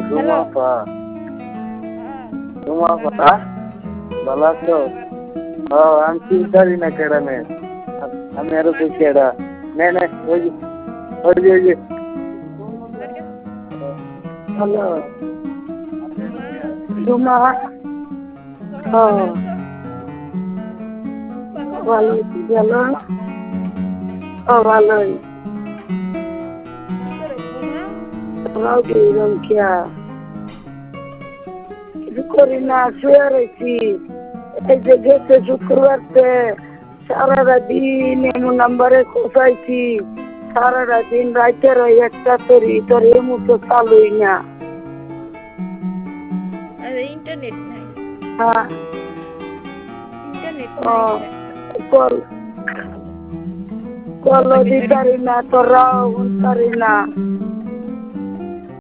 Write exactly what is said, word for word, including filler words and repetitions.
Hello রুমাপা রুমাপা ভালো আছো? ও আমি চিন্তারি না কেডা নে আমি আরো তুই কেডা নে নে ওই যে ওই যে ওই যে হ্যালো রুমা ও ভালো গেলো ও ভালোই তোরাও কি এরকম খেয়া কিছু করি না শুয়ে রয়েছি এই যে গেছে শুক্রবারতে সারাটা দিন এমন নাম্বারে কোথাইছি সারাটা দিন রাইতের ওই একটা তরি তোর এমন তো চালুই না ইন্টারনেট নাই হ্যাঁ ইন্টারনেট ও নাই কল কল দিতারি না তোরাও উনতারি না